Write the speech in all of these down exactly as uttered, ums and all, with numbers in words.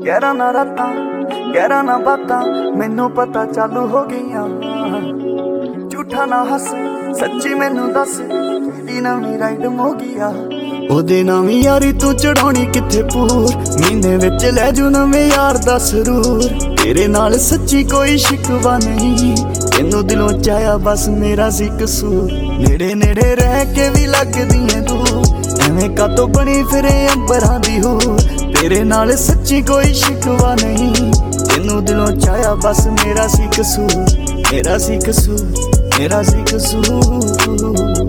गहरा ना रातां गहरा ना बातां मैनू पता चालू हो गईयां। झूठा ना हस सच्ची मैनू दस तेरी नवीं राइड मोगिया। ओदे नामी यारी तू चढ़ाउणी कित्थे पूर महीने विच लै जू नवें यार दा सरूर। तेरे नाल सच्ची कोई शिकवा नहीं तेनू दिलों चाया बस मेरा सी कसूर। नेड़े नेड़े रह के भी लगदी ऐ दूर एवें कातों बनी फिरे अंबरां दी हूर। तेरे नाल सच्ची कोई शिकवा नहीं तेनू दिलों चाया बस मेरा सी कसूर। मेरा सी कसूर मेरा सी कसूर।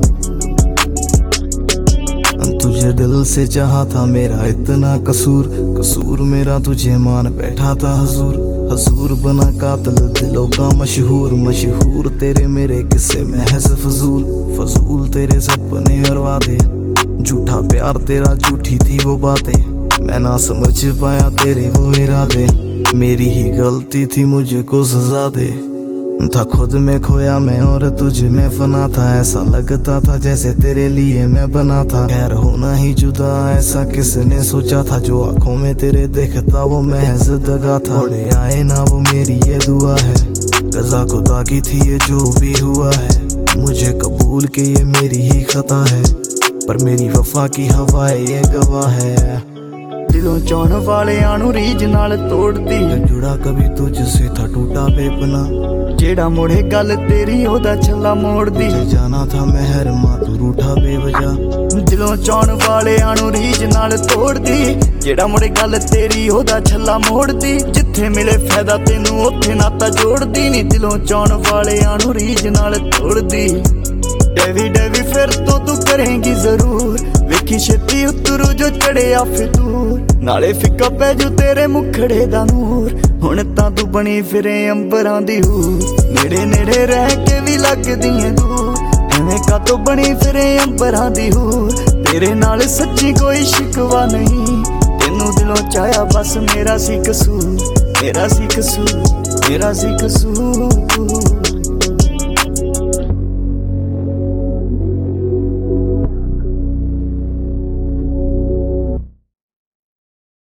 तुझे दिल से चाहा था मेरा इतना कसूर, कसूर मेरा तुझे मान बैठा था हजूर। हजूर बना कातिल दिलों का मशहूर, मशहूर तेरे मेरे किस्से महज फजूल। फजूल तेरे सपने और वादे झूठा प्यार तेरा झूठी थी वो बातें। मैं ना समझ पाया तेरे वो इरादे मेरी ही गलती थी मुझको सजा दे। था खुद में खोया मैं और तुझ में फना था। ऐसा लगता था जैसे तेरे लिए मैं बना था। खैर होना ही जुदा ऐसा किसने सोचा था। जो आंखों में तेरे देखता वो महज दगा था। उड़े आए ना वो मेरी ये दुआ है कज़ा खुदा की थी ये जो भी हुआ है। मुझे कबूल के ये मेरी ही खता है पर मेरी वफा की हवाएं ये गवाह है। दिलों चाहण वालेआं नूं रीझ नाल तोड़दी जुड़ा कभी तुझसे था टूटा बेपना। जेड़ा मुड़े गल तेरी ओदा छल्ला मोड़दी। जाना था महर मां तू रूठा बेवजह। दिलों चाहण वालेआं नूं रीझ नाल तोड़दी जेड़ा मुड़े गल तेरी ओदा छल्ला मोड़दी। जिथे मिले फायदा तेनू उत्थे नाता जोड़दी नी। दिलों चाहण वालेआं नूं रीझ नाल तोड़दी। डेवी डेवी फिर तो तू करेंगी जरूर वेखी छेती उतरू जो चढ़िया फितूर। नाले फिक्का पै जू तेरे मुखड़े दा नूर हुण तां तू बनी फिरे अंबरां दी हूर। नेड़े नेड़े रह के भी लगदी ऐ दूर एवें कातों बनी फिरे अंबरां दी हूर। तेरे नाल सच्ची कोई शिकवा नहीं तेनू दिलों चाया बस मेरा सी कसूर। मेरा सी कसूर मेरा सी कसूर।